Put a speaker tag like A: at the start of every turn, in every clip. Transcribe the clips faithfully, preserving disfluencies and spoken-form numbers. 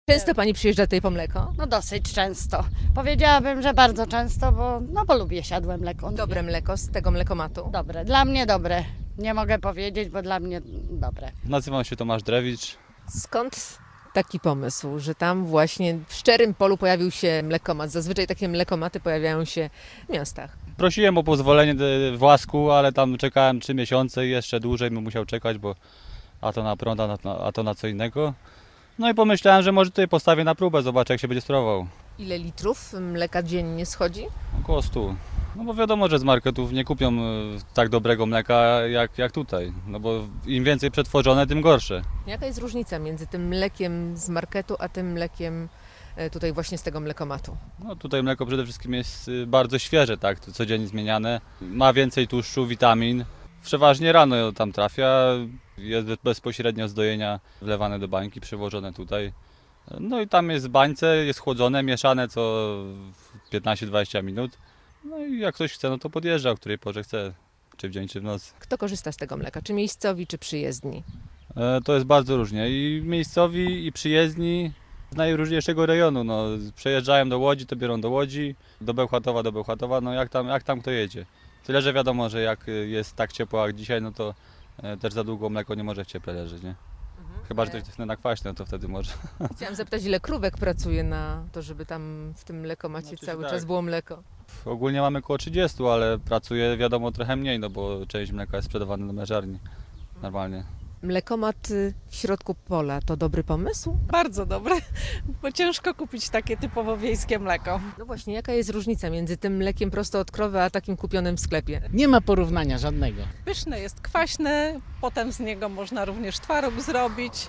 A: Często pani przyjeżdża tutaj po mleko?
B: No dosyć często. Powiedziałabym, że bardzo często, bo, no bo lubię siadłe mleko.
A: Dobre mleko z tego mlekomatu?
B: Dobre, dla mnie dobre. Nie mogę powiedzieć, bo dla mnie dobre.
C: Nazywam się Tomasz Drewicz.
A: Skąd taki pomysł, że tam właśnie w Szczerym Polu pojawił się mlekomat? Zazwyczaj takie mlekomaty pojawiają się w miastach.
C: Prosiłem o pozwolenie w Łasku, ale tam czekałem trzy miesiące i jeszcze dłużej bym musiał czekać, bo a to na prąd, a, na, a to na co innego. No i pomyślałem, że może tutaj postawię na próbę, zobaczę jak się będzie sprawował.
A: Ile litrów mleka dziennie schodzi?
C: Około stu. No bo wiadomo, że z marketów nie kupią e, tak dobrego mleka jak, jak tutaj. No bo im więcej przetworzone, tym gorsze.
A: Jaka jest różnica między tym mlekiem z marketu, a tym mlekiem e, tutaj właśnie z tego mlekomatu?
C: No tutaj mleko przede wszystkim jest y, bardzo świeże, tak, to codziennie zmieniane. Ma więcej tłuszczu, witamin. Przeważnie rano tam trafia, jest bezpośrednio z dojenia wlewane do bańki, przewożone tutaj. No i tam jest w bańce, jest chłodzone, mieszane co piętnaście dwadzieścia minut. No i jak ktoś chce, no to podjeżdża, o której porze chce, czy w dzień, czy w nocy.
A: Kto korzysta z tego mleka? Czy miejscowi, czy przyjezdni?
C: E, To jest bardzo różnie. I miejscowi, i przyjezdni z najróżniejszego rejonu. No, przejeżdżają do Łodzi, to biorą do Łodzi, do Bełchatowa, do Bełchatowa, no jak tam, jak tam kto jedzie. Tyle, że wiadomo, że jak jest tak ciepło jak dzisiaj, no to e, też za długo mleko nie może w cieple leżeć, nie? Chyba, że to jest na kwaśne, no to wtedy może.
A: Chciałam zapytać, ile krówek pracuje na to, żeby tam w tym mlekomacie
C: Znaczy,
A: cały
C: tak.
A: czas było mleko?
C: Ogólnie mamy około trzydziestu, ale pracuje wiadomo trochę mniej, no bo część mleka jest sprzedawana do mężarni normalnie.
A: Mlekomat y, w środku pola to dobry pomysł?
D: Bardzo dobre, bo ciężko kupić takie typowo wiejskie mleko.
A: No właśnie, jaka jest różnica między tym mlekiem prosto od krowy, a takim kupionym w sklepie?
E: Nie ma porównania żadnego.
D: Pyszne jest, kwaśne, potem z niego można również twaróg zrobić,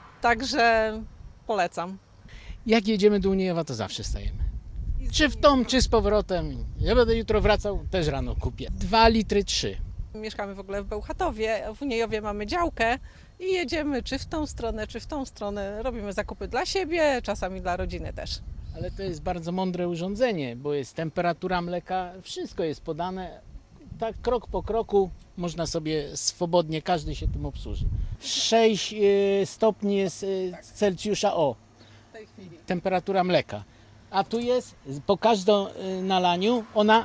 D: także polecam.
E: Jak jedziemy do Uniejowa, to zawsze stajemy. Czy w tom, czy z powrotem. Ja będę jutro wracał, też rano kupię. Dwa litry, trzy.
D: Mieszkamy w ogóle w Bełchatowie, w Uniejowie mamy działkę i jedziemy czy w tą stronę, czy w tą stronę. Robimy zakupy dla siebie, czasami dla rodziny też.
E: Ale to jest bardzo mądre urządzenie, bo jest temperatura mleka, wszystko jest podane. Tak krok po kroku można sobie swobodnie, każdy się tym obsłuży. sześć y, stopni jest y, Celsjusza, o,
D: W tej chwili.
E: temperatura mleka. A tu jest, po każdym y, nalaniu, ona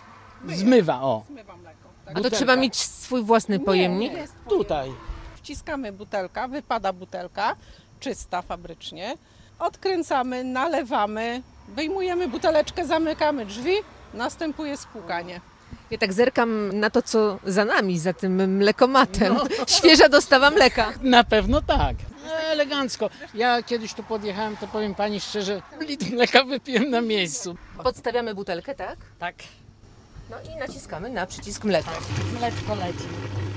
E: zmywa, o.
D: Zmywa mleko.
A: A to
E: Butelka.
A: trzeba mieć swój własny pojemnik?
D: Nie, jest
E: Tutaj.
D: Wciskamy butelka, wypada butelka, czysta fabrycznie. Odkręcamy, nalewamy, wyjmujemy buteleczkę, zamykamy drzwi, następuje spłukanie.
A: Ja tak zerkam na to, co za nami, za tym mlekomatem. Świeża dostawa mleka.
E: Na pewno tak. Elegancko. Ja kiedyś tu podjechałem, to powiem pani szczerze, litr mleka wypiłem na miejscu.
A: Podstawiamy butelkę, tak?
B: Tak,
A: No i naciskamy na przycisk mleka.
B: mleczko leci.